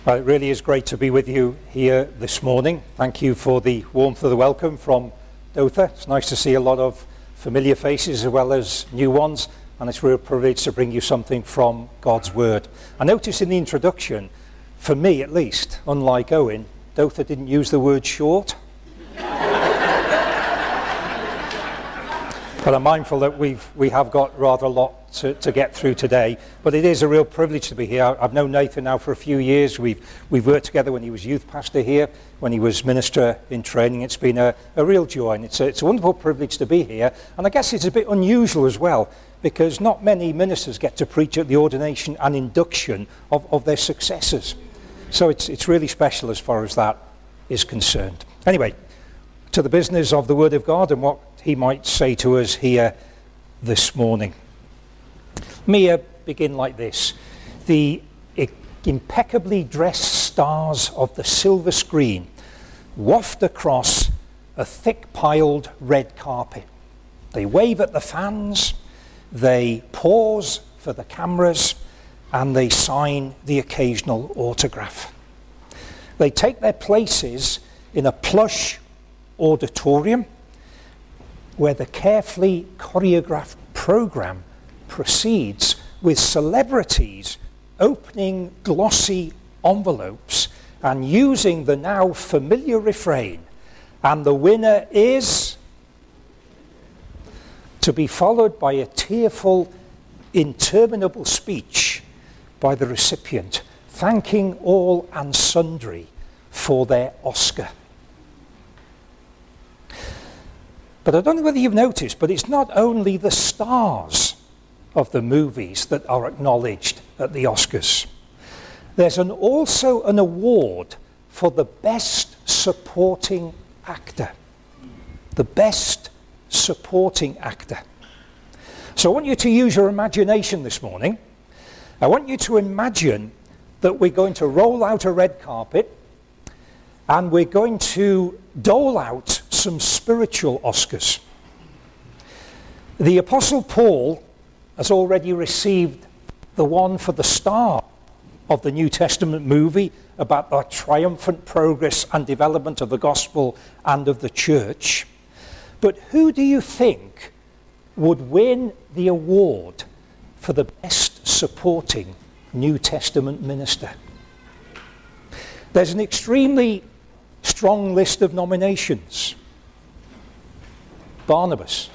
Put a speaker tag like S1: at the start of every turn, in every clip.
S1: It really is great to be with you here this morning. Thank you for the warmth of the welcome from Dotha. It's nice to see a lot of familiar faces as well as new ones, and it's a real privilege to bring you something from God's Word. I noticed in the introduction, for me at least, unlike Owen, Dotha didn't use the word short. But I'm mindful that we have got rather a lot to get through today. But it is a real privilege to be here. I've known Nathan now for a few years. We've worked together when he was youth pastor here, when he was minister in training. It's been a real joy, and it's a wonderful privilege to be here. And I guess it's a bit unusual as well, because not many ministers get to preach at the ordination and induction of their successors. So it's really special as far as that is concerned. Anyway, to the business of the Word of God and what he might say to us here this morning. Let me begin like this. The impeccably dressed stars of the silver screen waft across a thick-piled red carpet. They wave at the fans, they pause for the cameras, and they sign the occasional autograph. They take their places in a plush auditorium where the carefully choreographed program proceeds with celebrities opening glossy envelopes and using the now familiar refrain, "And the winner is," to be followed by a tearful, interminable speech by the recipient, thanking all and sundry for their Oscar. But I don't know whether you've noticed, but it's not only the stars of the movies that are acknowledged at the Oscars. There's also an award for the Best Supporting Actor. The Best Supporting Actor. So I want you to use your imagination this morning. I want you to imagine that we're going to roll out a red carpet and we're going to dole out some spiritual Oscars. The Apostle Paul has already received the one for the star of the New Testament movie about the triumphant progress and development of the gospel and of the church. But who do you think would win the award for the best supporting New Testament minister? There's an extremely strong list of nominations. Barnabas,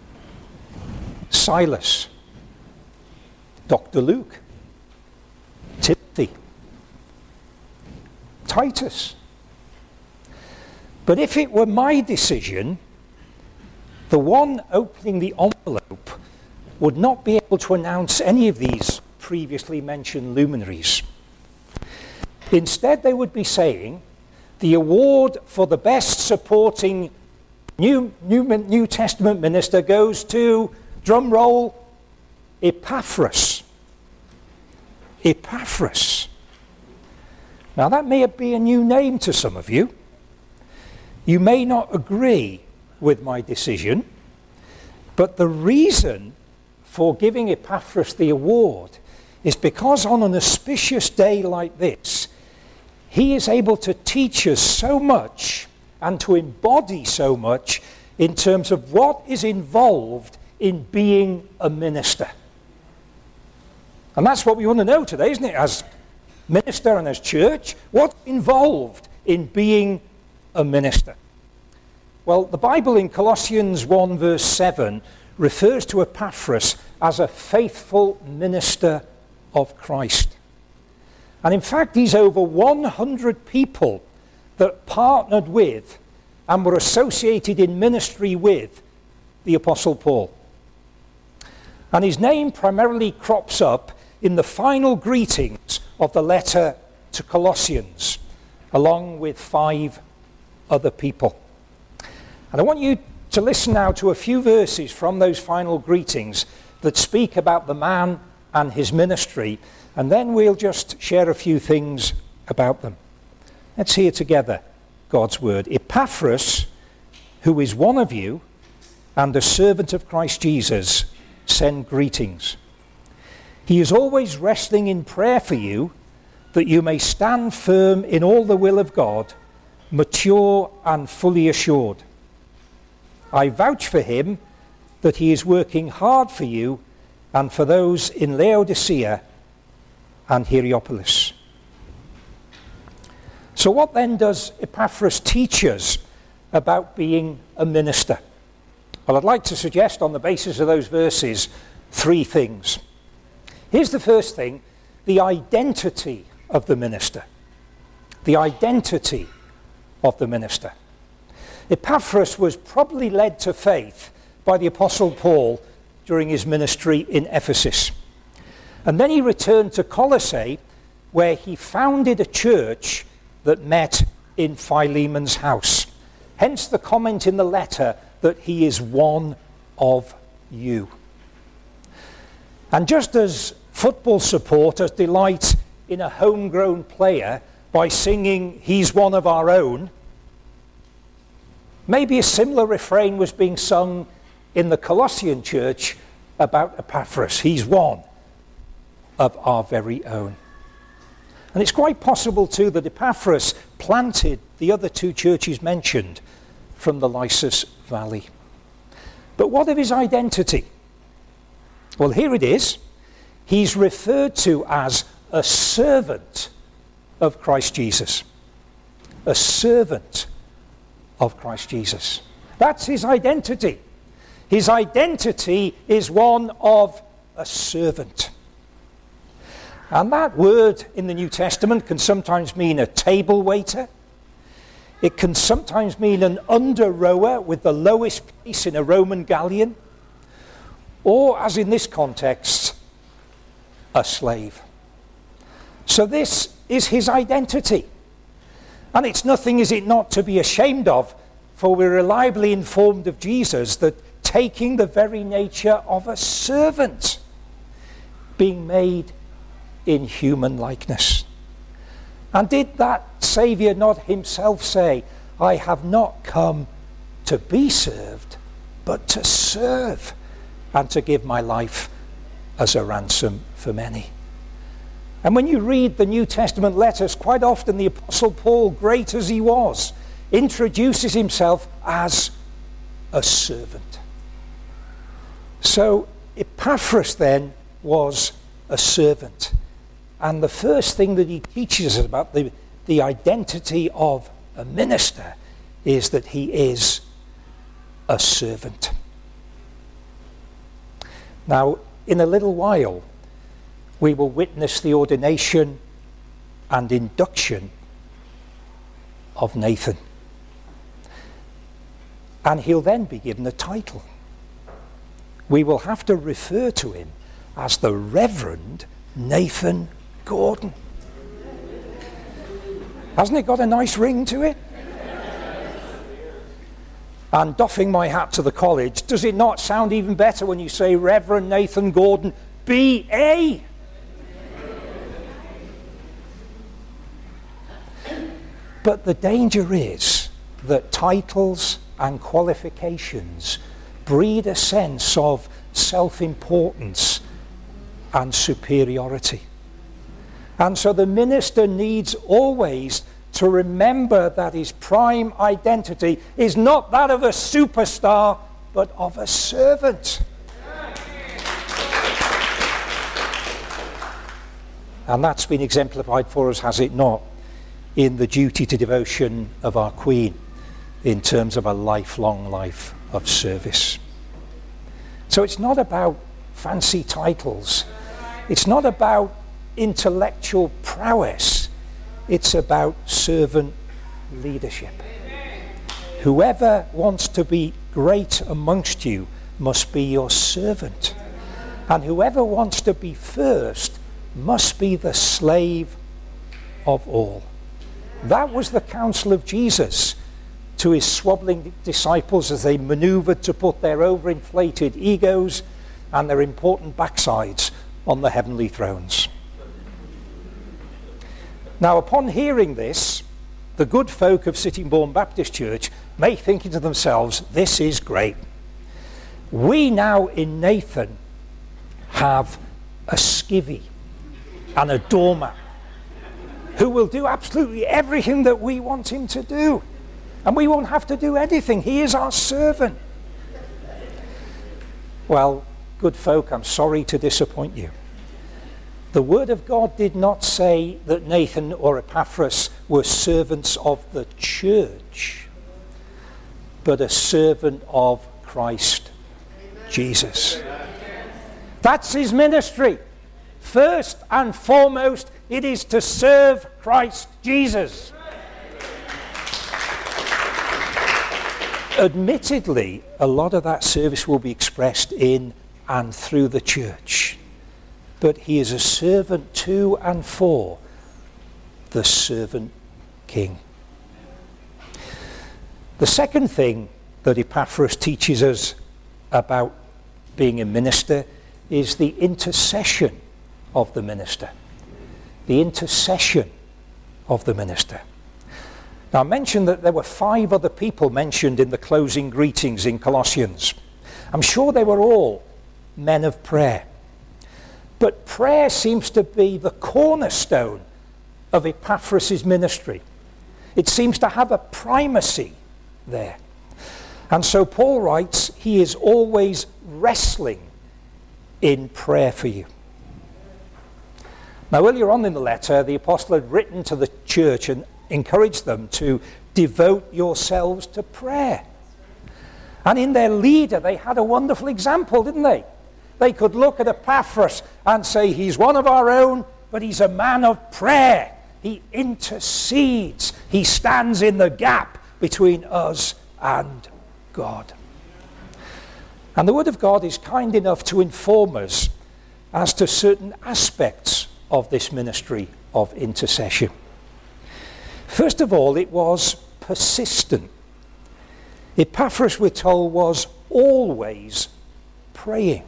S1: Silas, Dr. Luke, Timothy, Titus. But if it were my decision, the one opening the envelope would not be able to announce any of these previously mentioned luminaries. Instead, they would be saying, the award for the best supporting New Testament minister goes to, drum roll, Epaphras. Epaphras. Now that may be a new name to some of you. You may not agree with my decision, but the reason for giving Epaphras the award is because on an auspicious day like this, he is able to teach us so much and to embody so much in terms of what is involved in being a minister. And that's what we want to know today, isn't it? As minister and as church, what's involved in being a minister? Well, the Bible in Colossians 1 verse 7 refers to Epaphras as a faithful minister of Christ. And in fact, he's over 100 people that partnered with and were associated in ministry with the Apostle Paul. And his name primarily crops up in the final greetings of the letter to Colossians, along with 5 other people. And I want you to listen now to a few verses from those final greetings that speak about the man and his ministry, and then we'll just share a few things about them. Let's hear together God's word. Epaphras, who is one of you and a servant of Christ Jesus, send greetings. He is always wrestling in prayer for you that you may stand firm in all the will of God, mature and fully assured. I vouch for him that he is working hard for you and for those in Laodicea and Hierapolis. So what then does Epaphras teach us about being a minister? Well, I'd like to suggest on the basis of those verses 3 things. Here's the first thing: the identity of the minister. The identity of the minister. Epaphras was probably led to faith by the Apostle Paul during his ministry in Ephesus. And then he returned to Colossae, where he founded a church that met in Philemon's house. Hence the comment in the letter that he is one of you. And just as football supporters delight in a homegrown player by singing, "He's one of our own," maybe a similar refrain was being sung in the Colossian church about Epaphras. He's one of our very own. And it's quite possible too that Epaphras planted the other 2 churches mentioned from the Lysus Valley. But what of his identity? Well, here it is. He's referred to as a servant of Christ Jesus. A servant of Christ Jesus. That's his identity. His identity is one of a servant. And that word in the New Testament can sometimes mean a table waiter. It can sometimes mean an under rower with the lowest place in a Roman galleon. Or, as in this context, a slave. So this is his identity. And it's nothing, is it not, to be ashamed of, for we're reliably informed of Jesus that taking the very nature of a servant, being made in human likeness. And did that Saviour not himself say, "I have not come to be served, but to serve, and to give my life as a ransom for many"? And when you read the New Testament letters, quite often the Apostle Paul, great as he was, introduces himself as a servant. So Epaphras then was a servant. And the first thing that he teaches us about the identity of a minister is that he is a servant. Now, in a little while, we will witness the ordination and induction of Nathan. And he'll then be given a title. We will have to refer to him as the Reverend Nathan Gordon. Hasn't it got a nice ring to it? And doffing my hat to the college, does it not sound even better when you say Reverend Nathan Gordon, B.A.? But the danger is that titles and qualifications breed a sense of self-importance and superiority. And so the minister needs always to remember that his prime identity is not that of a superstar, but of a servant. And that's been exemplified for us, has it not, in the duty to devotion of our Queen in terms of a lifelong life of service. So it's not about fancy titles. It's not about intellectual prowess. It's about servant leadership. Whoever wants to be great amongst you must be your servant. And whoever wants to be first must be the slave of all. That was the counsel of Jesus to his swaddling disciples as they maneuvered to put their overinflated egos and their important backsides on the heavenly thrones. Now, upon hearing this, the good folk of Sittingbourne Baptist Church may think to themselves, this is great. We now in Nathan have a skivvy and a doormat who will do absolutely everything that we want him to do. And we won't have to do anything. He is our servant. Well, good folk, I'm sorry to disappoint you. The Word of God did not say that Nathan or Epaphras were servants of the church, but a servant of Christ Jesus. That's his ministry. First and foremost, it is to serve Christ Jesus. Admittedly, a lot of that service will be expressed in and through the church. But he is a servant to and for the servant king. The second thing that Epaphras teaches us about being a minister is the intercession of the minister. The intercession of the minister. Now I mentioned that there were 5 other people mentioned in the closing greetings in Colossians. I'm sure they were all men of prayer. But prayer seems to be the cornerstone of Epaphras' ministry. It seems to have a primacy there. And so Paul writes, he is always wrestling in prayer for you. Now earlier on in the letter, the apostle had written to the church and encouraged them to devote yourselves to prayer. And in their leader, they had a wonderful example, didn't they? They could look at Epaphras and say, he's one of our own, but he's a man of prayer. He intercedes. He stands in the gap between us and God. And the Word of God is kind enough to inform us as to certain aspects of this ministry of intercession. First of all, it was persistent. Epaphras, we're told, was always praying.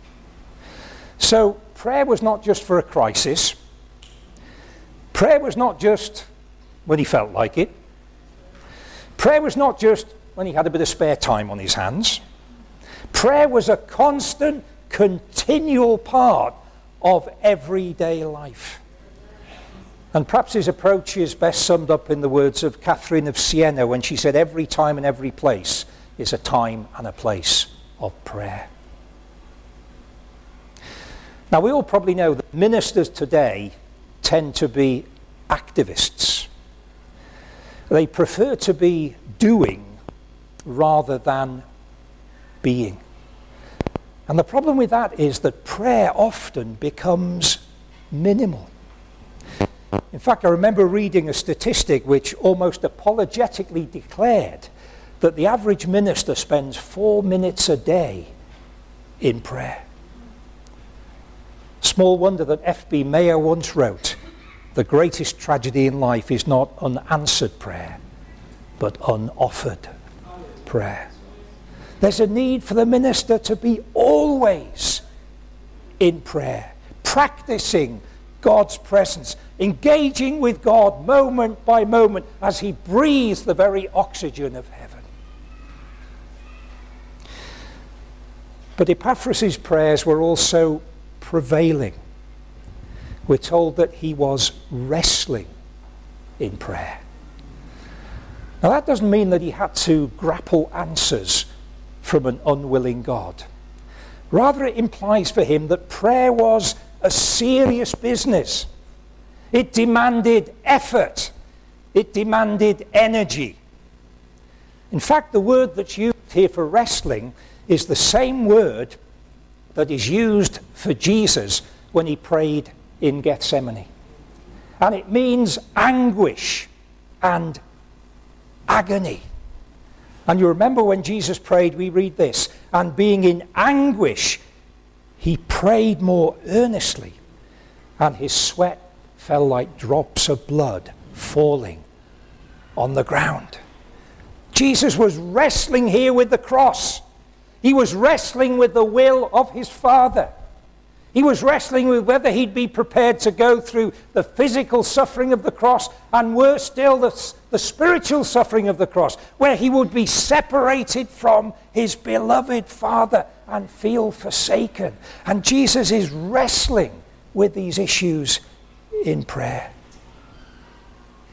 S1: So prayer was not just for a crisis. Prayer was not just when he felt like it. Prayer was not just when he had a bit of spare time on his hands. Prayer was a constant, continual part of everyday life. And perhaps his approach is best summed up in the words of Catherine of Siena when she said, every time and every place is a time and a place of prayer. Now, we all probably know that ministers today tend to be activists. They prefer to be doing rather than being. And the problem with that is that prayer often becomes minimal. In fact, I remember reading a statistic which almost apologetically declared that the average minister spends 4 minutes a day in prayer. Small wonder that F.B. Mayer once wrote, the greatest tragedy in life is not unanswered prayer, but unoffered prayer. There's a need for the minister to be always in prayer, practicing God's presence, engaging with God moment by moment as he breathes the very oxygen of heaven. But Epaphras' prayers were also prevailing. We're told that he was wrestling in prayer. Now that doesn't mean that he had to grapple answers from an unwilling God. Rather, it implies for him that prayer was a serious business. It demanded effort. It demanded energy. In fact, the word that's used here for wrestling is the same word that is used for Jesus when he prayed in Gethsemane. And it means anguish and agony. And you remember when Jesus prayed, we read this, and being in anguish, he prayed more earnestly, and his sweat fell like drops of blood falling on the ground. Jesus was wrestling here with the cross. He was wrestling with the will of his Father. He was wrestling with whether he'd be prepared to go through the physical suffering of the cross, and worse still, the spiritual suffering of the cross, where he would be separated from his beloved Father and feel forsaken. And Jesus is wrestling with these issues in prayer.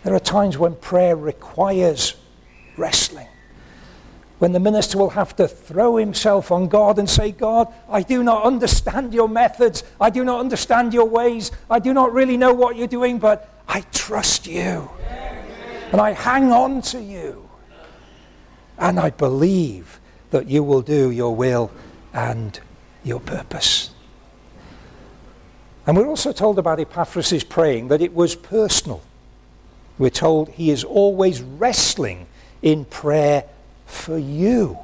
S1: There are times when prayer requires wrestling, when the minister will have to throw himself on God and say, God, I do not understand your methods. I do not understand your ways. I do not really know what you're doing, but I trust you. And I hang on to you. And I believe that you will do your will and your purpose. And we're also told about Epaphras' praying that it was personal. We're told he is always wrestling in prayer for you.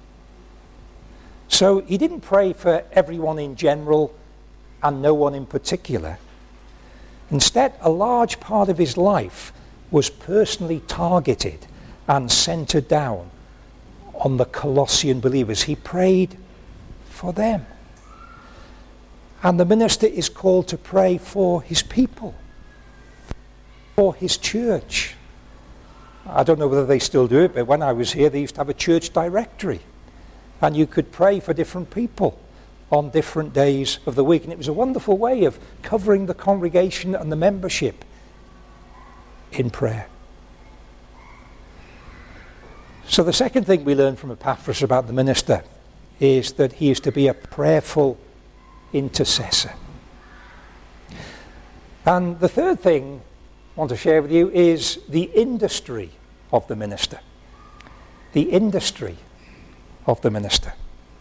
S1: So he didn't pray for everyone in general and no one in particular. Instead, a large part of his life was personally targeted and centered down on the Colossian believers. He prayed for them. And the minister is called to pray for his people, for his church. I don't know whether they still do it, but when I was here, they used to have a church directory. And you could pray for different people on different days of the week. And it was a wonderful way of covering the congregation and the membership in prayer. So the second thing we learn from Epaphras about the minister is that he is to be a prayerful intercessor. And the third thing I want to share with you is the industry of the minister. The industry of the minister.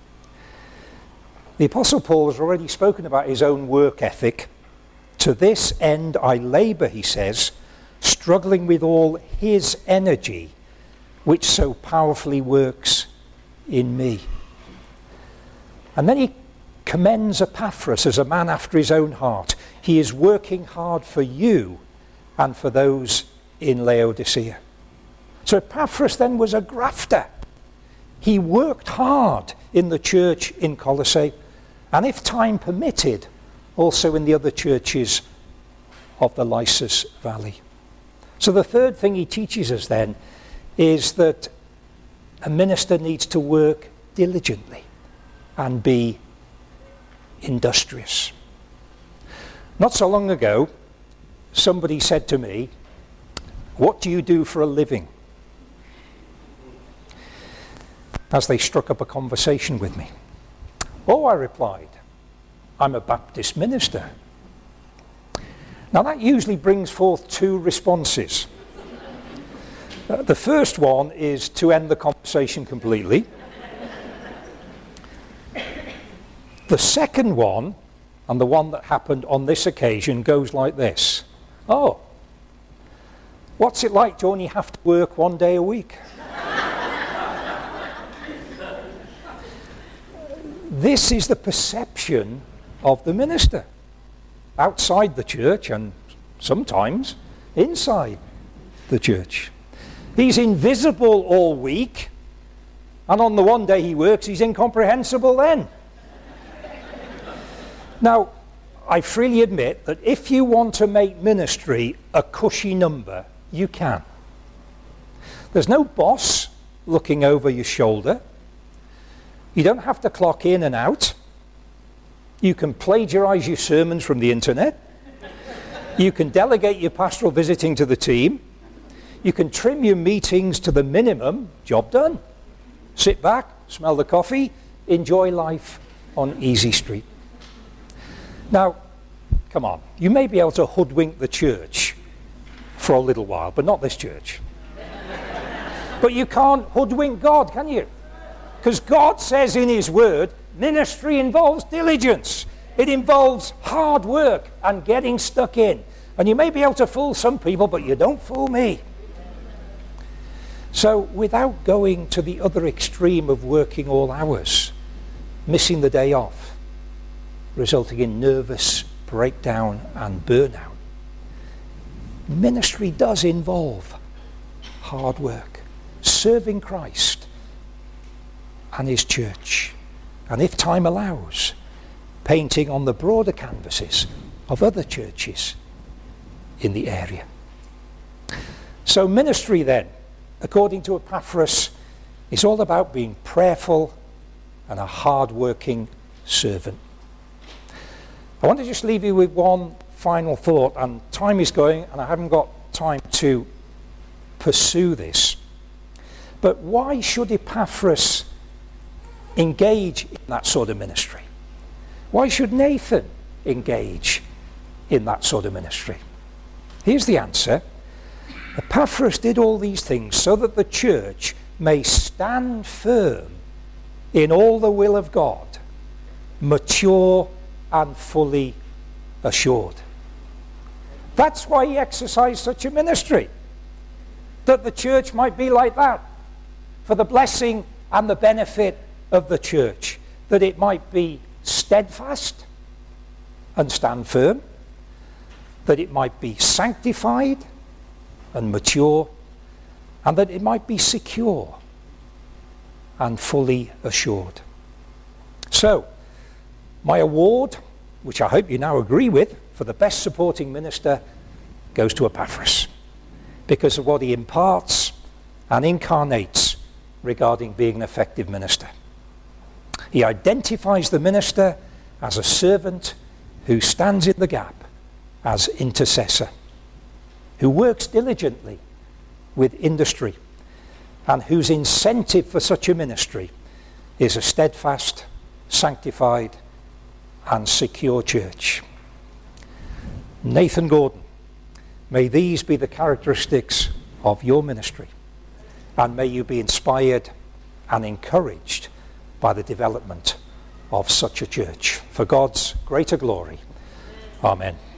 S1: The Apostle Paul has already spoken about his own work ethic. To this end I labour, he says, struggling with all his energy, which so powerfully works in me. And then he commends Epaphras as a man after his own heart. He is working hard for you and for those in Laodicea. So Epaphras then was a grafter. He worked hard in the church in Colossae, and if time permitted, also in the other churches of the Lycus Valley. So the third thing he teaches us then is that a minister needs to work diligently and be industrious. Not so long ago, somebody said to me, "What do you do for a living?" As they struck up a conversation with me. "Oh," I replied, "I'm a Baptist minister." Now that usually brings forth two responses. The first one is to end the conversation completely. The second one, and the one that happened on this occasion, goes like this. "Oh, what's it like to only have to work one day a week?" This is the perception of the minister outside the church and sometimes inside the church. He's invisible all week, and on the one day he works, he's incomprehensible then. Now, I freely admit that if you want to make ministry a cushy number, you can. There's no boss looking over your shoulder. You don't have to clock in and out. You can plagiarize your sermons from the internet. You can delegate your pastoral visiting to the team. You can trim your meetings to the minimum. Job done. Sit back, smell the coffee, enjoy life on Easy Street. Now, come on, you may be able to hoodwink the church for a little while, but not this church. But you can't hoodwink God, can you? Because God says in his word, ministry involves diligence. It involves hard work and getting stuck in. And you may be able to fool some people, but you don't fool me. So without going to the other extreme of working all hours, missing the day off, resulting in nervous breakdown and burnout, ministry does involve hard work, serving Christ and his church, and if time allows, painting on the broader canvases of other churches in the area. So ministry then, according to Epaphras, is all about being prayerful and a hard-working servant. I want to just leave you with one final thought, and time is going and I haven't got time to pursue this. But why should Epaphras engage in that sort of ministry? Why should Nathan engage in that sort of ministry? Here's the answer. Epaphras did all these things so that the church may stand firm in all the will of God, mature and fully assured. That's why he exercised such a ministry, that the church might be like that, for the blessing and the benefit of the church, that it might be steadfast and stand firm, that it might be sanctified and mature, and that it might be secure and fully assured. So, my award, which I hope you now agree with, for the best supporting minister goes to Epaphras, because of what he imparts and incarnates regarding being an effective minister. He identifies the minister as a servant who stands in the gap as intercessor, who works diligently with industry, and whose incentive for such a ministry is a steadfast, sanctified, and secure church. Nathan Gordon, may these be the characteristics of your ministry, and may you be inspired and encouraged by the development of such a church. For God's greater glory. Amen.